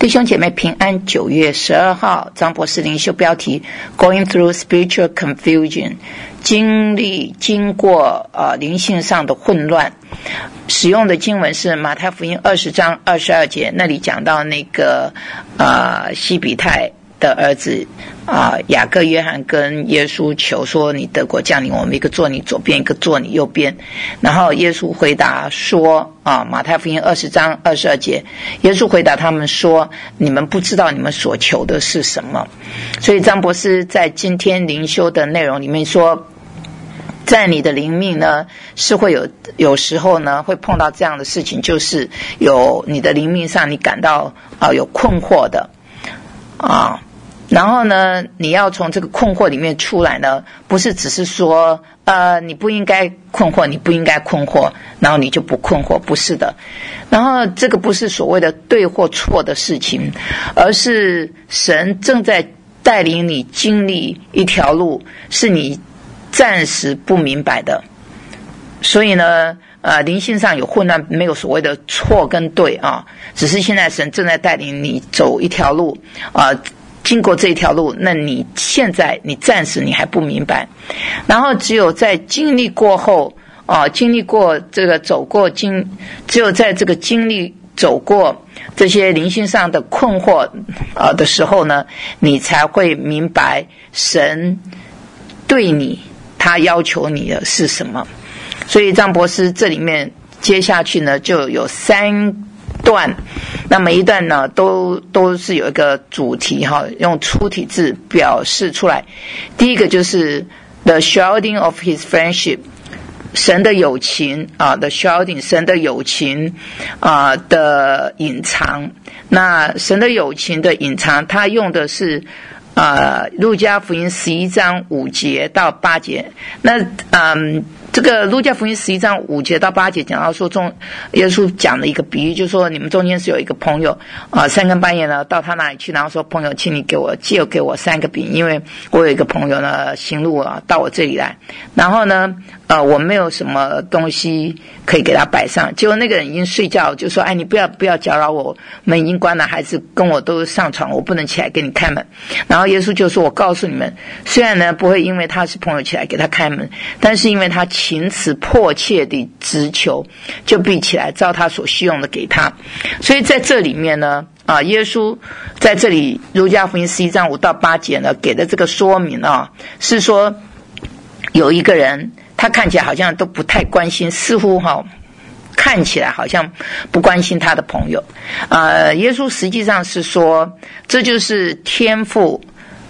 弟兄姐妹平安。9月12号，张博士灵修标题 Going through spiritual confusion， 经过灵性上的混乱。使用的经文是马太福音20章22节，那里讲到那个西比泰的儿子雅各约翰跟耶稣求说，你得国降临，我们一个坐你左边，一个坐你右边。然后耶稣回答说马太福音20章22节，耶稣回答他们说，你们不知道你们所求的是什么。所以张博士在今天灵修的内容里面说，在你的灵命呢是会有时候呢会碰到这样的事情，就是有你的灵命上你感到有困惑的然后呢你要从这个困惑里面出来呢，不是只是说你不应该困惑，你不应该困惑，然后你就不困惑，不是的。然后这个不是所谓的对或错的事情，而是神正在带领你经历一条路，是你暂时不明白的。所以呢灵性上有混乱，没有所谓的错跟对只是现在神正在带领你走一条路经过这一条路，那你现在你暂时你还不明白，然后只有在经历过后经历过这个只有在这个经历走过这些灵性上的困惑的时候呢，你才会明白神对你他要求你的是什么。所以张博士这里面接下去呢就有3段，那每一段呢都是有一个主题用粗体字表示出来。第一个就是 The shouting of his friendship， 神的友情The shouting， 神的友情的隐藏。那神的友情的隐藏，他用的是路加福音11章5节到8节。那这个路加福音11章5节到8节讲到说，耶稣讲了一个比喻，就是说你们中间是有一个朋友3更半夜呢到他那里去，然后说，朋友，请你借给我3个饼，因为我有一个朋友呢行路到我这里来，然后呢我没有什么东西可以给他摆上。结果那个人已经睡觉，就说，你不要搅扰我，门已经关了，孩子跟我都上床，我不能起来给你开门。然后耶稣就说，我告诉你们，虽然呢不会因为他是朋友起来给他开门，但是因为他情辞迫切地直求，就必起来照他所需用的给他。所以在这里面呢耶稣在这里路加福音11章5到8节呢给的这个说明是说，有一个人他看起来好像都不太关心，似乎看起来好像不关心他的朋友耶稣实际上是说，这就是天父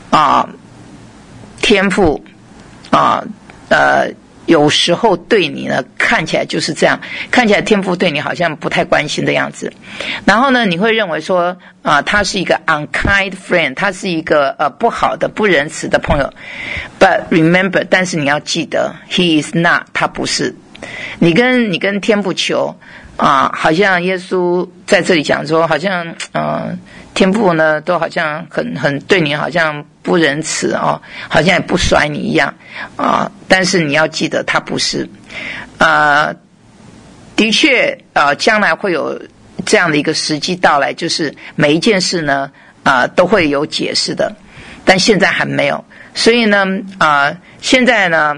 有时候对你呢看起来就是这样，看起来天父对你好像不太关心的样子，然后呢你会认为说他是一个 unkind friend， 他是一个不好的不仁慈的朋友。 But remember， 但是你要记得 he is not， 他不是。你跟天父求好像耶稣在这里讲说，好像天父呢都好像很对你好像不仁慈好像也不甩你一样但是你要记得他不是的确将来会有这样的一个时机到来，就是每一件事呢都会有解释的，但现在还没有。所以呢现在呢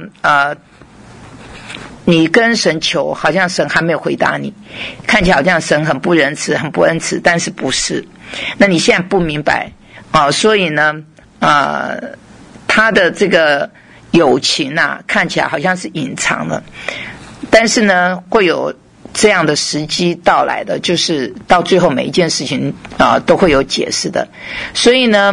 你跟神求，好像神还没有回答你，看起来好像神很不仁慈很不恩慈，但是不是。那你现在不明白所以呢他的这个友情看起来好像是隐藏了，但是呢会有这样的时机到来的，就是到最后每一件事情都会有解释的。所以呢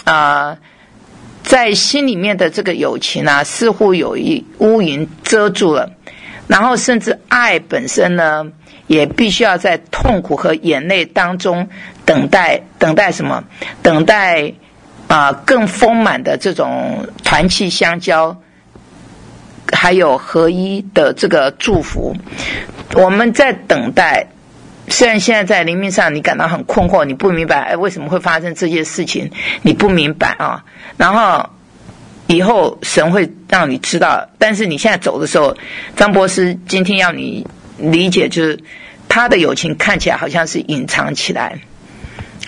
在心里面的这个友情似乎有一乌云遮住了，然后甚至爱本身呢也必须要在痛苦和眼泪当中等待什么？等待更丰满的这种团契相交还有合一的这个祝福。我们在等待，虽然现在在灵命上你感到很困惑，你不明白为什么会发生这些事情，你不明白然后以后神会让你知道，但是你现在走的时候，张博士今天要你理解，就是他的友情看起来好像是隐藏起来，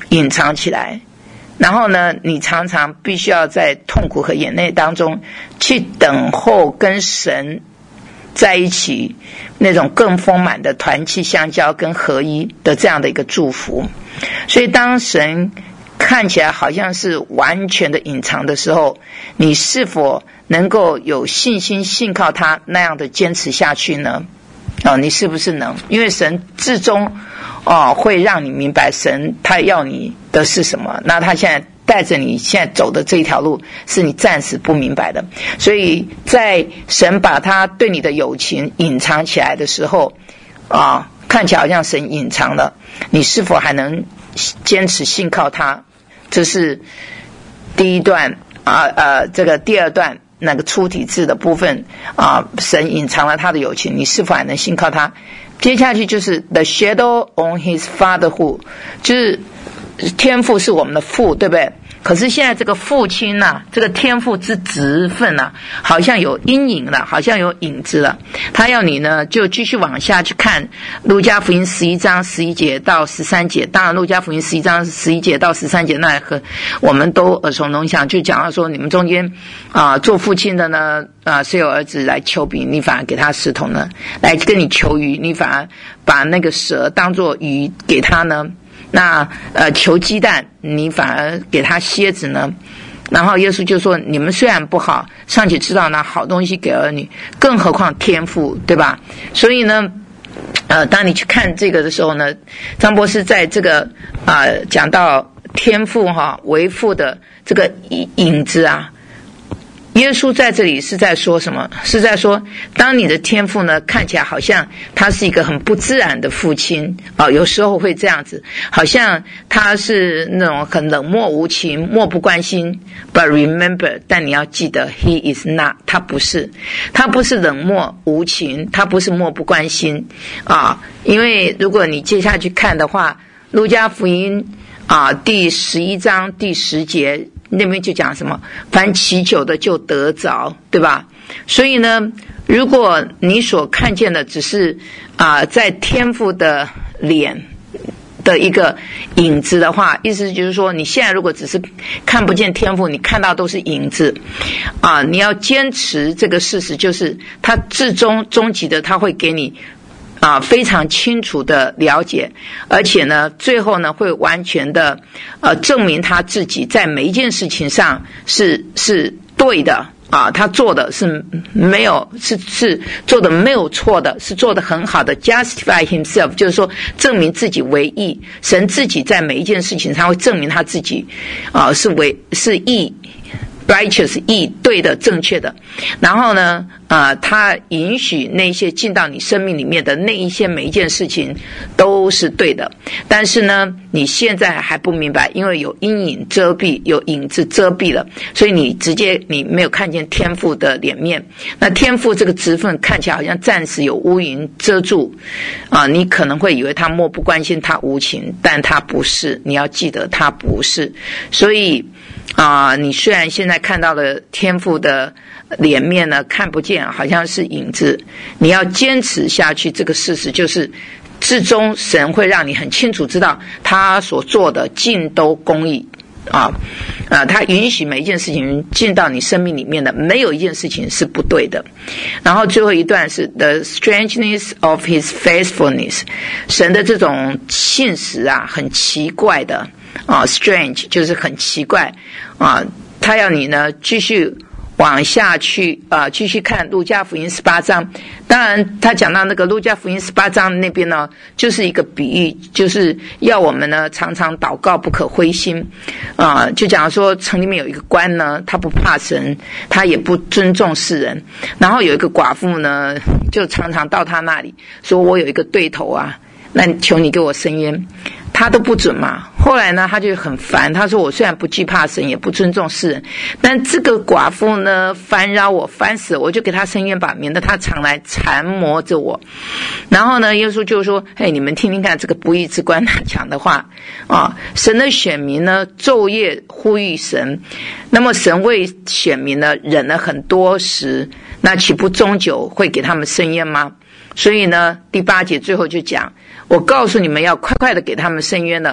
隐藏起来，然后呢，你常常必须要在痛苦和眼泪当中去等候跟神在一起那种更丰满的团契相交跟合一的这样的一个祝福。所以当神看起来好像是完全的隐藏的时候，你是否能够有信心信靠他那样的坚持下去呢？你是不是能？因为神至终会让你明白神他要你的是什么，那他现在带着你现在走的这条路是你暂时不明白的。所以在神把他对你的友情隐藏起来的时候看起来好像神隐藏了，你是否还能坚持信靠他？这是第一段这个第二段那个出体字的部分神隐藏了他的友情，你是否还能信靠他？接下去就是 the shadow on his fatherhood， 就是天父是我们的父，对不对？可是现在这个父亲这个天父之职分好像有阴影了，好像有影子了。他要你呢就继续往下去看路加福音11章11节到13节。当然路加福音11章11节到13节那和我们都耳熟能详，就讲到说你们中间做父亲的呢虽有儿子来求饼，你反而给他石头呢；来跟你求鱼，你反而把那个蛇当作鱼给他呢。那求鸡蛋，你反而给他蝎子呢？然后耶稣就说，你们虽然不好，尚且知道拿好东西给儿女，更何况天父，对吧？所以呢当你去看这个的时候呢，张博士在这个讲到天父为父的这个影子耶稣在这里是在说什么？是在说当你的天父呢看起来好像他是一个很不自然的父亲有时候会这样子，好像他是那种很冷漠无情漠不关心， but remember， 但你要记得 he is not， 他不是冷漠无情，他不是漠不关心因为如果你接下去看的话，路加福音第11章第10节那边就讲什么，凡祈求的就得着，对吧？所以呢，如果你所看见的只是在天父的脸的一个影子的话，意思就是说你现在如果只是看不见天父，你看到都是影子你要坚持这个事实，就是他至终极的他会给你非常清楚的了解，而且呢最后呢会完全的证明他自己在每一件事情上是对的他做的是没有是做的没有错的，是做的很好的 justify himself， 就是说证明自己为义。神自己在每一件事情上会证明他自己是义righteous 义对的正确的。然后呢他允许那些进到你生命里面的那一些每一件事情都是对的，但是呢你现在还不明白，因为有阴影遮蔽，有影子遮蔽了，所以你没有看见天父的脸面。那天父这个职分看起来好像暂时有乌云遮住你可能会以为他漠不关心，他无情，但他不是，你要记得他不是。所以你虽然现在看到了天父的脸面呢看不见，好像是影子，你要坚持下去。这个事实就是至终神会让你很清楚知道他所做的尽都公义他允许每一件事情进到你生命里面的，没有一件事情是不对的。然后最后一段是 the strangeness of his faithfulness， 神的这种信实很奇怪的strange 就是很奇怪他要你呢继续往下去继续看路加福音18章。当然他讲到那个路加福音18章那边呢就是一个比喻，就是要我们呢常常祷告不可灰心就讲说城里面有一个官呢，他不怕神，他也不尊重世人，然后有一个寡妇呢就常常到他那里说，我有一个对头那求你给我伸冤，他都不准嘛。后来呢他就很烦，他说我虽然不惧怕神也不尊重世人，但这个寡妇呢烦扰我烦死了，我就给他伸冤吧，免得他常来缠磨着我。然后呢耶稣就说，你们听听看这个不义之官他讲的话神的选民呢昼夜呼吁神，那么神为选民呢忍了很多时，那岂不终究会给他们伸冤吗？所以呢第8节最后就讲，我告诉你们要快快的给他们伸冤了，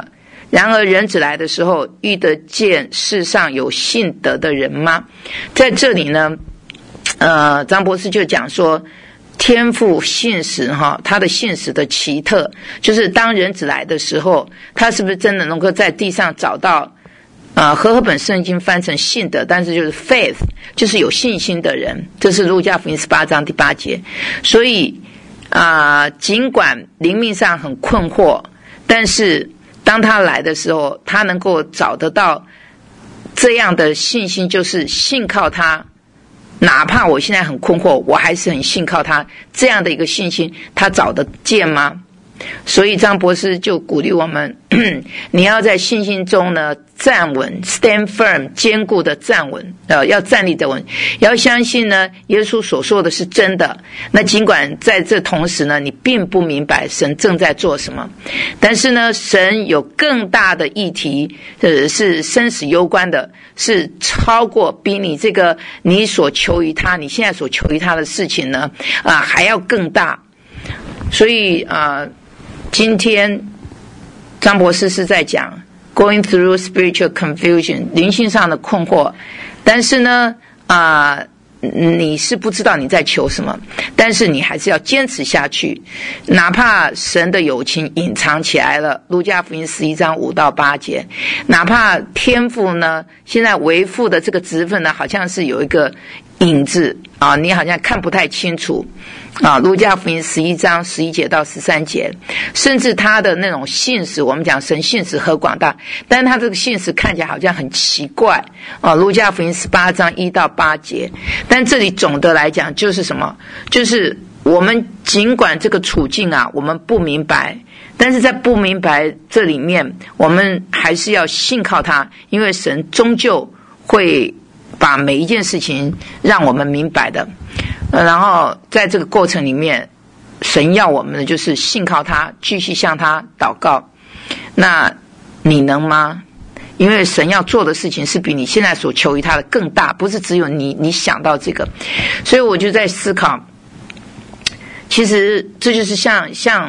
然而人子来的时候，遇得见世上有信德的人吗？在这里呢，张博士就讲说，天父信实他的信实的奇特，就是当人子来的时候，他是不是真的能够在地上找到和合本圣经翻成信德，但是就是 faith， 就是有信心的人，这是路加福音18章第8节。所以尽管灵命上很困惑，但是当他来的时候，他能够找得到这样的信心，就是信靠他，哪怕我现在很困惑，我还是很信靠他，这样的一个信心，他找得见吗？所以张博士就鼓励我们你要在信心中呢站稳 stand firm， 坚固的站稳，要站立的稳，要相信呢耶稣所说的是真的。那尽管在这同时呢，你并不明白神正在做什么，但是呢神有更大的议题，是生死攸关的，是超过比你这个你所求于他，你现在所求于他的事情呢还要更大。所以今天张博士是在讲 going through spiritual confusion， 灵性上的困惑，但是呢你是不知道你在求什么，但是你还是要坚持下去，哪怕神的友情隐藏起来了，路加福音11章5到8节，哪怕天父呢现在为父的这个职分呢好像是有一个影子你好像看不太清楚路加福音11章11节到13节，甚至他的那种信实，我们讲神信实何广大，但是他这个信实看起来好像很奇怪路加福音18章1到8节。但这里总的来讲就是什么，就是我们尽管这个处境我们不明白，但是在不明白这里面，我们还是要信靠他，因为神终究会把每一件事情让我们明白的。然后在这个过程里面，神要我们的就是信靠他，继续向他祷告。那你能吗？因为神要做的事情是比你现在所求于他的更大，不是只有你想到这个。所以我就在思考，其实这就是像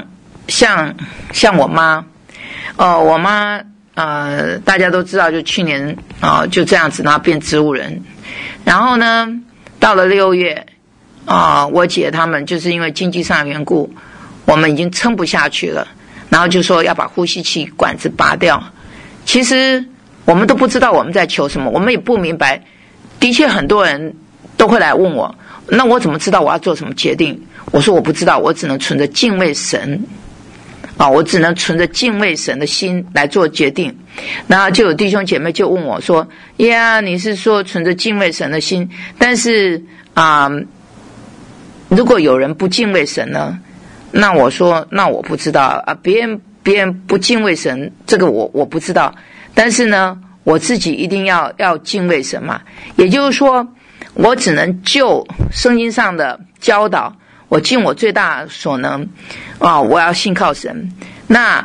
我妈我妈大家都知道，就去年就这样子，然后变植物人。然后呢到了6月我姐他们就是因为经济上的缘故，我们已经撑不下去了，然后就说要把呼吸器管子拔掉。其实我们都不知道我们在求什么，我们也不明白。的确很多人都会来问我，那我怎么知道我要做什么决定？我说我不知道，我只能存着敬畏神我只能存着敬畏神的心来做决定。然后就有弟兄姐妹就问我说，呀，你是说存着敬畏神的心，但是如果有人不敬畏神呢？那我说那我不知道别人不敬畏神，这个我不知道，但是呢我自己一定要敬畏神嘛。也就是说我只能就圣经上的教导，我尽我最大所能我要信靠神。那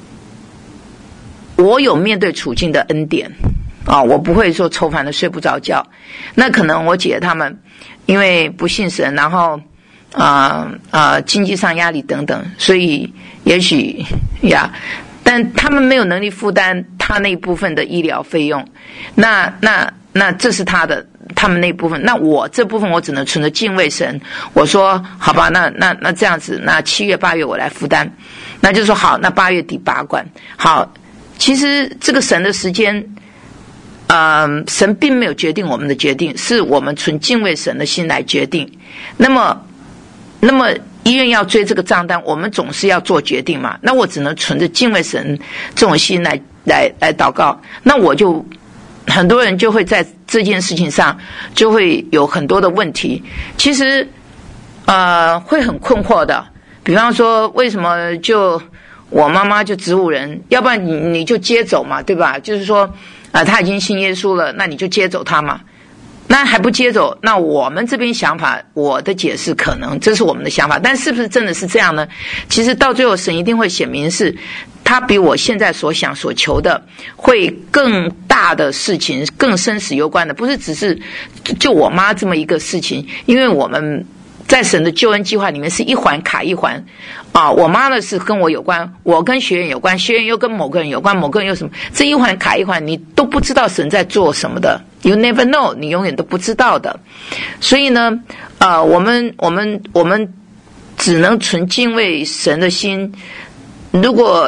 我有面对处境的恩典我不会说愁烦的睡不着觉。那可能我姐他们因为不信神，然后经济上压力等等，所以也许但他们没有能力负担他那一部分的医疗费用。那这是他们那部分。那我这部分我只能存着敬畏神。我说好吧，那这样子，那7月8月我来负担。那就说好，那8月底拔管。好，其实这个神的时间神并没有决定我们的决定，是我们存敬畏神的心来决定。那么医院要追这个账单，我们总是要做决定嘛。那我只能存着敬畏神这种心来祷告。那我就很多人就会在这件事情上就会有很多的问题，其实会很困惑的。比方说为什么就我妈妈就植物人，要不然你就接走嘛，对吧？就是说她已经信耶稣了，那你就接走她嘛。那还不接走，那我们这边想法，我的解释可能这是我们的想法，但是不是真的是这样呢？其实到最后神一定会显明是他比我现在所想所求的会更大的事情，更生死攸关的，不是只是就我妈这么一个事情。因为我们在神的救恩计划里面是一环卡一环啊。我妈呢是跟我有关，我跟学员有关，学员又跟某个人有关，某个人又什么，这一环卡一环，你都不知道神在做什么的。You never know， 你永远都不知道的。所以呢，我们只能存敬畏神的心。如果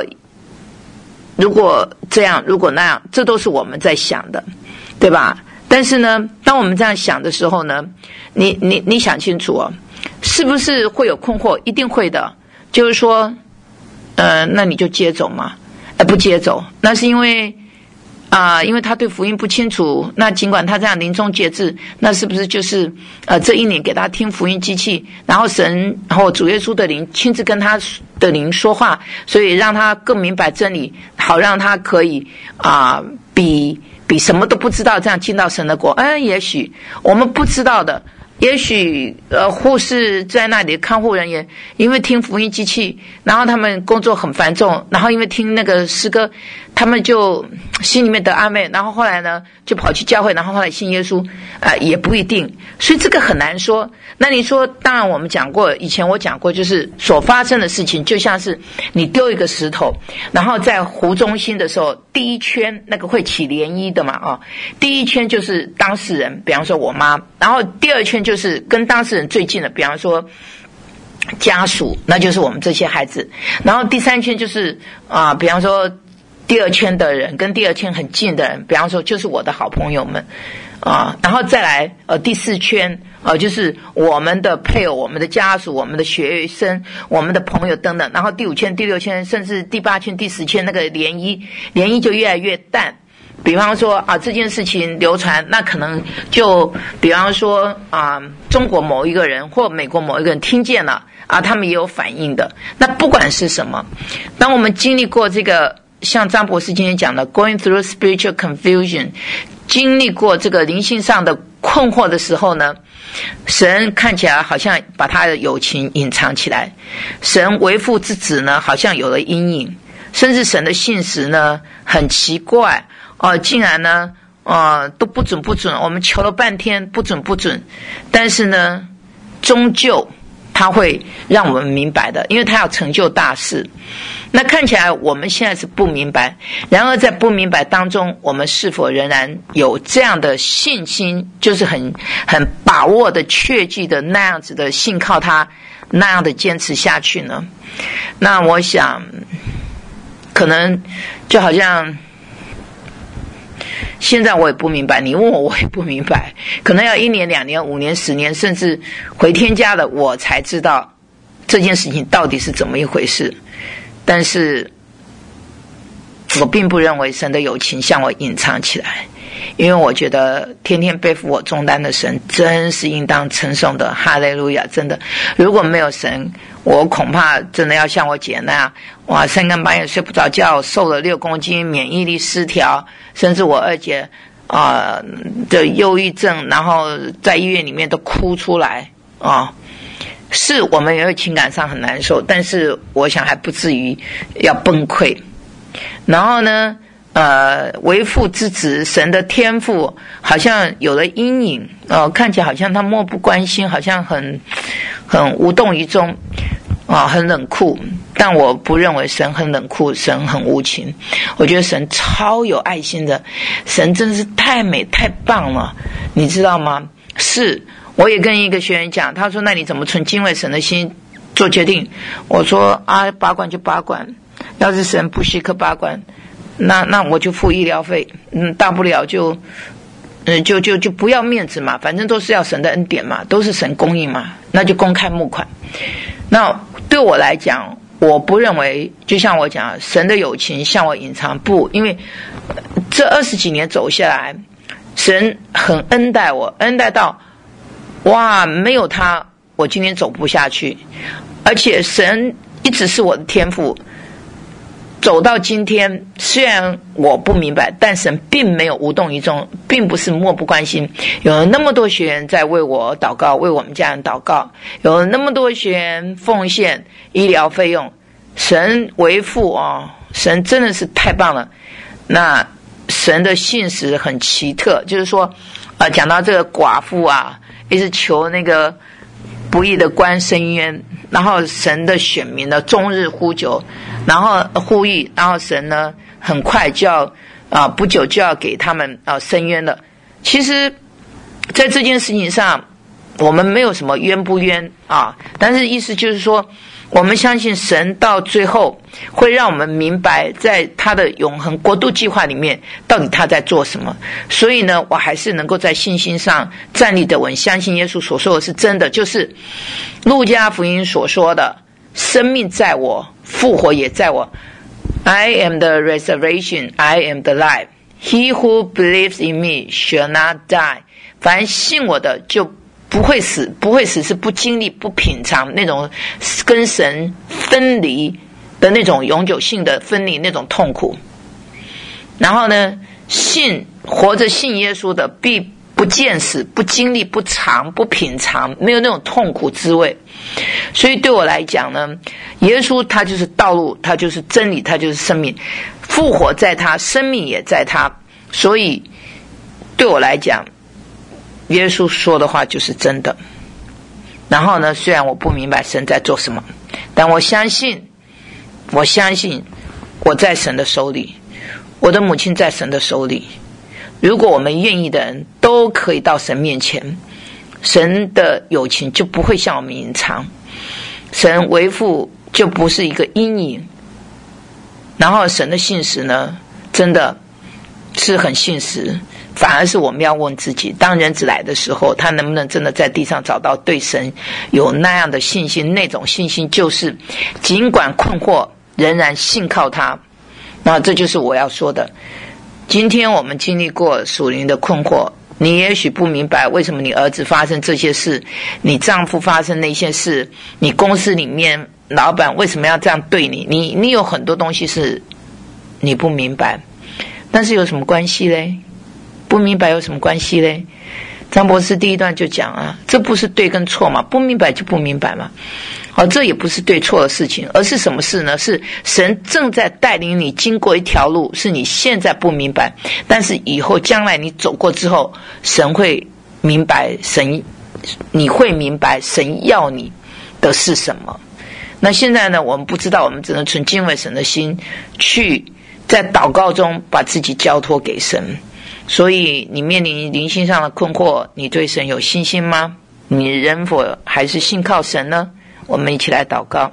这样，如果那样，这都是我们在想的，对吧？但是呢，当我们这样想的时候呢，你想清楚哦，是不是会有困惑？一定会的。就是说，那你就接走嘛，不接走，那是因为他对福音不清楚。那尽管他这样临终节制，那是不是就是这一年给他听福音机器，然后神然后主耶稣的灵亲自跟他的灵说话，所以让他更明白真理，好让他可以比什么都不知道这样进到神的国。也许我们不知道的，也许护士在那里看护人员因为听福音机器，然后他们工作很繁重，然后因为听那个诗歌，他们就心里面得安慰，然后后来呢就跑去教会，然后后来信耶稣，也不一定。所以这个很难说。那你说，当然我们讲过，以前我讲过，就是所发生的事情就像是你丢一个石头，然后在湖中心的时候，第一圈那个会起涟漪的嘛，第一圈就是当事人，比方说我妈，然后第二圈就是跟当事人最近的，比方说家属，那就是我们这些孩子，然后第三圈就是比方说第二圈的人跟第二圈很近的人，比方说就是我的好朋友们然后再来第四圈就是我们的配偶、我们的家属、我们的学生、我们的朋友等等，然后第五圈、第六圈，甚至第八圈、第10圈，那个涟漪就越来越淡。比方说这件事情流传，那可能就比方说中国某一个人或美国某一个人听见了他们也有反应的。那不管是什么，当我们经历过这个，像张博士今天讲的 going through spiritual confusion， 经历过这个灵性上的困惑的时候呢，神看起来好像把他的友情隐藏起来，神为父之子呢好像有了阴影，甚至神的信实呢很奇怪竟然呢都不准，我们求了半天不准，但是呢终究他会让我们明白的，因为他要成就大事。那看起来我们现在是不明白，然而在不明白当中，我们是否仍然有这样的信心，就是很把握的、确据的那样子的信靠他，那样的坚持下去呢？那我想可能就好像现在我也不明白，你问我也不明白，可能要1年、2年、5年、10年，甚至回天家了，我才知道这件事情到底是怎么一回事。但是我并不认为神的友情向我隐藏起来，因为我觉得天天背负我重担的神真是应当称颂的，哈利路亚！真的，如果没有神，我恐怕真的要像我姐那样，哇，3更半夜睡不着觉，瘦了6公斤，免疫力失调，甚至我二姐的忧郁症，然后在医院里面都哭出来是我们也会情感上很难受，但是我想还不至于要崩溃。然后呢为父之子，神的天父好像有了阴影看起来好像他漠不关心，好像很无动于衷很冷酷。但我不认为神很冷酷，神很无情，我觉得神超有爱心的，神真是太美太棒了，你知道吗？是，我也跟一个学员讲，他说那你怎么存敬畏神的心做决定？我说拔管就拔管，要是神不许可拔管，那我就付医疗费，大不了就不要面子嘛，反正都是要神的恩典嘛，都是神供应嘛，那就公开募款。那对我来讲，我不认为就像我讲神的友情向我隐藏，不，因为这20几年走下来，神很恩待我，恩待到哇，没有他我今天走不下去。而且神一直是我的天父，走到今天，虽然我不明白，但神并没有无动于衷，并不是漠不关心。有那么多学员在为我祷告，为我们家人祷告，有那么多学员奉献医疗费用，神为父神真的是太棒了。那神的信实很奇特，就是说讲到这个寡妇一直求那个不义的官伸冤，然后神的选民呢终日呼求，然后呼吁，然后神呢很快就要不久就要给他们伸冤了。其实在这件事情上我们没有什么冤不冤但是意思就是说，我们相信神到最后会让我们明白在他的永恒国度计划里面到底他在做什么。所以呢，我还是能够在信心上站立得稳，相信耶稣所说的是真的，就是路加福音所说的，生命在我，复活也在我。 I am the resurrection, I am the life. He who believes in me shall not die. 凡信我的就不会死，不会死是不经历不品尝那种跟神分离的那种永久性的分离那种痛苦。然后呢，活着信耶稣的必不见死，不经历不尝不品尝，没有那种痛苦滋味。所以对我来讲呢，耶稣他就是道路，他就是真理，他就是生命，复活在他，生命也在他。所以对我来讲，耶稣说的话就是真的。然后呢，虽然我不明白神在做什么，但我相信我在神的手里，我的母亲在神的手里。如果我们愿意的人都可以到神面前，神的友情就不会向我们隐藏，神为父就不是一个阴影。然后神的信实呢，真的是很信实，反而是我们要问自己，当人子来的时候，他能不能真的在地上找到对神有那样的信心？那种信心就是尽管困惑仍然信靠他。那这就是我要说的。今天我们经历过属灵的困惑，你也许不明白为什么你儿子发生这些事，你丈夫发生那些事，你公司里面老板为什么要这样对你，你有很多东西是你不明白，但是有什么关系嘞？不明白有什么关系嘞？张博士第一段就讲这不是对跟错嘛，不明白就不明白嘛。这也不是对错的事情，而是什么事呢？是神正在带领你经过一条路，是你现在不明白，但是以后将来你走过之后，神会明白，你会明白神要你的是什么。那现在呢，我们不知道，我们只能存敬畏神的心，去在祷告中把自己交托给神。所以你面临灵性上的困惑，你对神有信心吗？你仍否还是信靠神呢？我们一起来祷告。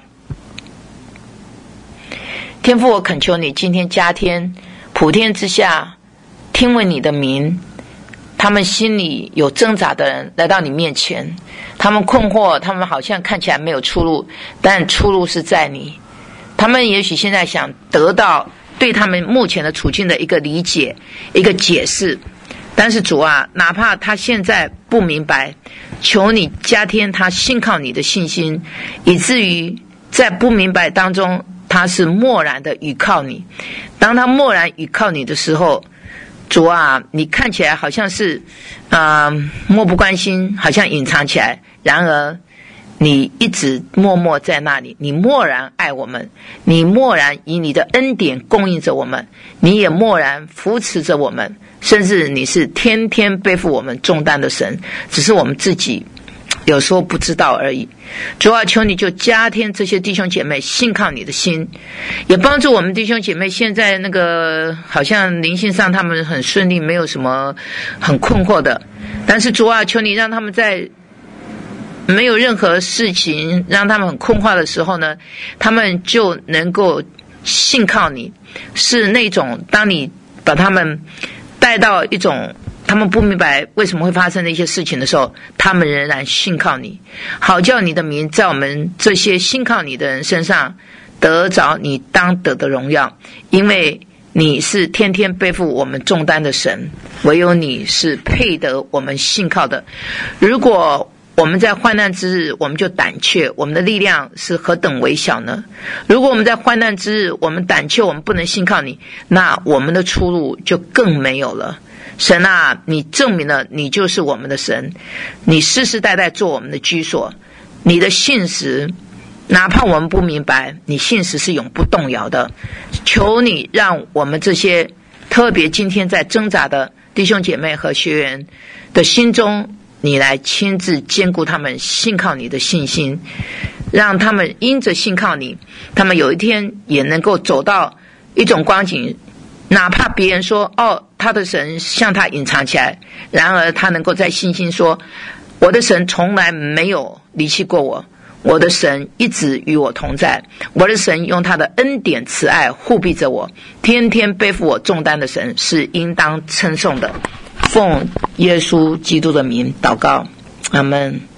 天父，我恳求你今天加添普天之下听闻你的名，他们心里有挣扎的人来到你面前，他们困惑，他们好像看起来没有出路，但出路是在你。他们也许现在想得到对他们目前的处境的一个理解，一个解释，但是主啊，哪怕他现在不明白，求你加添他信靠你的信心，以至于在不明白当中他是默然的倚靠你。当他默然倚靠你的时候，主啊，你看起来好像是漠不关心，好像隐藏起来，然而你一直默默在那里，你默然爱我们，你默然以你的恩典供应着我们，你也默然扶持着我们，甚至你是天天背负我们重担的神，只是我们自己有时候不知道而已。主啊，求你就加添这些弟兄姐妹信靠你的心，也帮助我们弟兄姐妹现在那个好像灵性上他们很顺利，没有什么很困惑的，但是主啊，求你让他们在没有任何事情让他们很困惑的时候呢，他们就能够信靠你，是那种当你把他们带到一种他们不明白为什么会发生的一些事情的时候，他们仍然信靠你，好叫你的名在我们这些信靠你的人身上得着你当得的荣耀，因为你是天天背负我们重担的神，唯有你是配得我们信靠的。如果我们在患难之日我们就胆怯，我们的力量是何等微小呢？如果我们在患难之日我们胆怯，我们不能信靠你，那我们的出路就更没有了。神啊，你证明了你就是我们的神，你世世代代做我们的居所，你的信实哪怕我们不明白，你信实是永不动摇的。求你让我们这些特别今天在挣扎的弟兄姐妹和学员的心中你来亲自坚固他们信靠你的信心，让他们因着信靠你，他们有一天也能够走到一种光景，哪怕别人说他的神向他隐藏起来，然而他能够在信心说，我的神从来没有离弃过我，我的神一直与我同在，我的神用他的恩典慈爱护庇着我，天天背负我重担的神是应当称颂的。奉耶稣基督的名祷告，阿们。